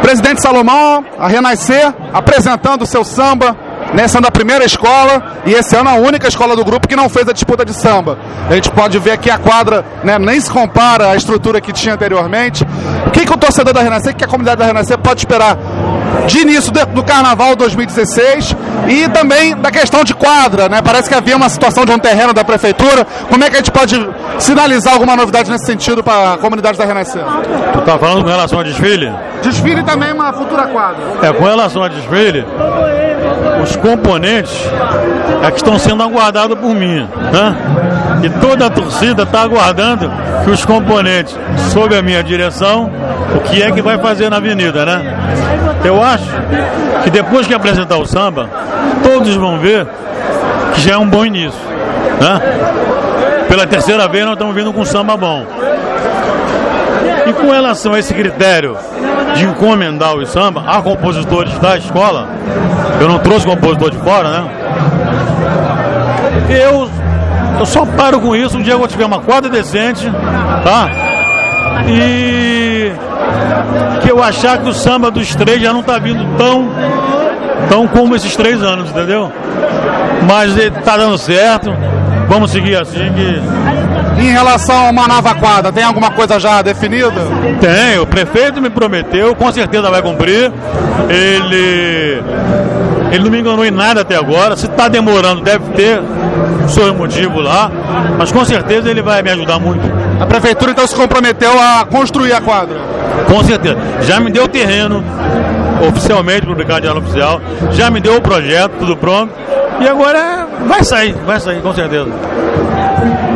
Presidente Salomão, a Renascer, apresentando o seu samba, né, sendo a primeira escola e esse ano a única escola do grupo que não fez a disputa de samba. A gente pode ver que a quadra, né, nem se compara à estrutura que tinha anteriormente. O que o torcedor da Renascer, que a comunidade da Renascer pode esperar de início do Carnaval 2016 e também da questão de quadra, né? Parece que havia uma situação de um terreno da prefeitura. Como é que a gente pode sinalizar alguma novidade nesse sentido para a comunidade da Renascer? Tu tá falando com relação ao desfile? Desfile e também uma futura quadra. Com relação ao desfile, os componentes que estão sendo aguardados por mim, né? E toda a torcida está aguardando que os componentes, sob a minha direção, o que é que vai fazer na avenida, né? Eu acho que depois que apresentar o samba, todos vão ver que já é um bom início, né? Pela terceira vez nós estamos vindo com um samba bom. E com relação a esse critério de encomendar o samba a compositores da escola, eu não trouxe compositor de fora, né? Eu só paro com isso um dia que eu tiver uma quadra decente, tá? E que eu achar que o samba dos três já não tá vindo tão como esses 3 anos, entendeu? Mas tá dando certo, vamos seguir assim que... Em relação a uma nova quadra, tem alguma coisa já definida? Tem, o prefeito me prometeu, com certeza vai cumprir. Ele não me enganou em nada até agora. Se está demorando, deve ter o seu motivo lá, mas com certeza ele vai me ajudar muito. A prefeitura então se comprometeu a construir a quadra? Com certeza. Já me deu o terreno, oficialmente publicado em diário oficial, já me deu o projeto, tudo pronto, e agora vai sair, com certeza.